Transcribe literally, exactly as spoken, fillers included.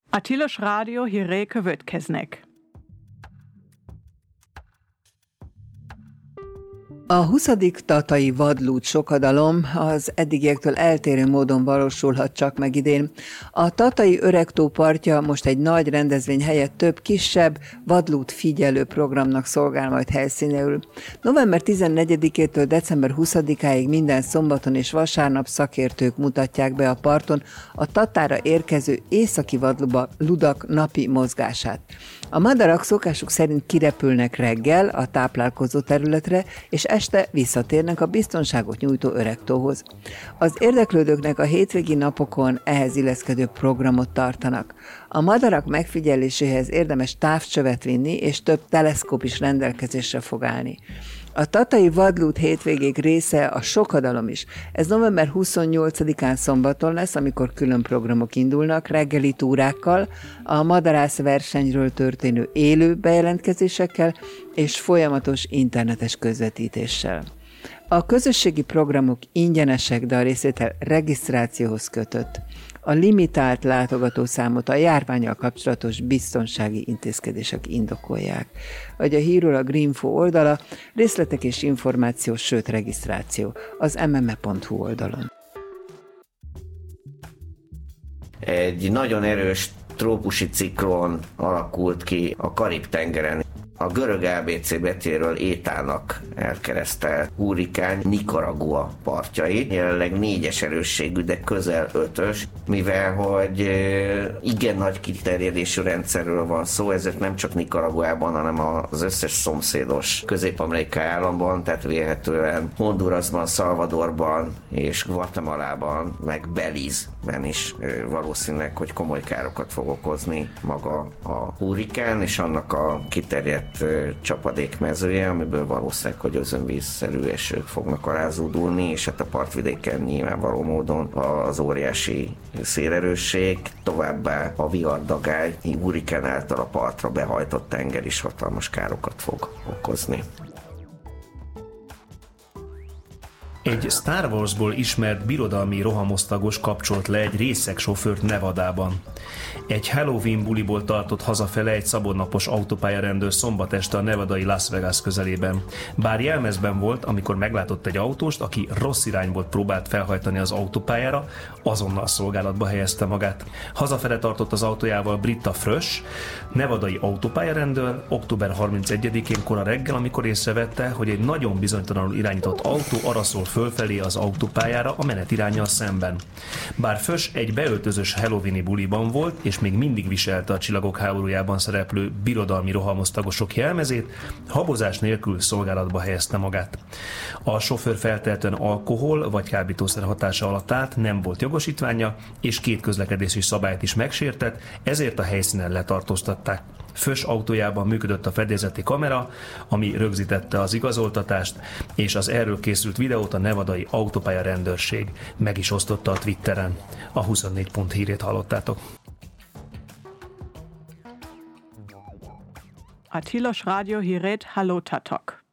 A Tilos Rádió hírei következnek. A huszadik tatai vadlúd sokadalom az eddigiektől eltérő módon valósulhat csak meg idén. A tatai öregtó partja most egy nagy rendezvény helyett több kisebb vadlúd figyelő programnak szolgál majd helyszínéül. november tizennegyedikétől december huszadikáig minden szombaton és vasárnap szakértők mutatják be a parton a Tatára érkező északi vadludak napi mozgását. A madarak szokásuk szerint kirepülnek reggel a táplálkozó területre, és este visszatérnek a biztonságot nyújtó öregtóhoz. Az érdeklődőknek a hétvégi napokon ehhez illeszkedő programot tartanak. A madarak megfigyeléséhez érdemes távcsövet vinni, és több teleszkóp is rendelkezésre fog állni. A tatai vadlúd hétvégék része a sokadalom is. Ez november huszonnyolcadikán szombaton lesz, amikor külön programok indulnak, reggeli túrákkal, a madarász versenyről történő élő bejelentkezésekkel és folyamatos internetes közvetítéssel. A közösségi programok ingyenesek, de a részvétel regisztrációhoz kötött. A limitált látogatószámot a járvánnyal kapcsolatos biztonsági intézkedések indokolják. Vagy a hírről a Greenfo oldala, részletek és információ, sőt regisztráció az em em e pont hu oldalon. Egy nagyon erős trópusi ciklon alakult ki a Karib-tengeren. A görög á bé cé betűjéről étának elkeresztelt hurrikán Nicaragua partjai, jelenleg négyes erősségű, de közel ötös, mivel hogy igen nagy kiterjedésű rendszerről van szó, ezért nem csak Nicaraguában, hanem az összes szomszédos közép-amerikai államban, tehát vélhetően Hondurasban, Salvadorban és Guatemalában, meg Belizben is valószínűleg, hogy komoly károkat fog okozni maga a hurrikán, és annak a kiterjedt csapadékmezője, amiből valószínűleg, hogy özönvízszerű esők fognak alázódulni, és hát a partvidéken nyilvánvaló módon az óriási szélerősség, továbbá a vihardagály hurrikán által a partra behajtott tenger is hatalmas károkat fog okozni. Egy Star Warsból ismert birodalmi rohamosztagos kapcsolt le egy részeg sofőrt Nevadában. Egy Halloween buliból tartott hazafele egy szabadnapos autópályarendőr szombat este a nevadai Las Vegas közelében. Bár jelmezben volt, amikor meglátott egy autóst, aki rossz irányból próbált felhajtani az autópályára, azonnal szolgálatba helyezte magát. Hazafele tartott az autójával Britta Frösch, nevadai autópályarendőr, október harmincegyedikén kora reggel, amikor észrevette, hogy egy nagyon bizonytalanul irányított autó araszol fölfelé az autópályára a menetiránnyal szemben. Bár Frösch egy beöltözős halloweeni buliban volt, és még mindig viselte a Csillagok háborújában szereplő birodalmi rohamosztagosok jelmezét, habozás nélkül szolgálatba helyezte magát. A sofőr feltehetően alkohol vagy kábítószer hatása alatt állt, nem volt jogosítványa, és két közlekedési szabályt is megsértett, ezért a helyszínen letartóztatták. Frösch autójában működött a fedélzeti kamera, ami rögzítette az igazoltatást, és az erről készült videót a nevadai autópálya rendőrség meg is osztotta a Twitteren. A huszonnégy pont hírét hallottátok. A Tilos Rádió hírét hallottatok.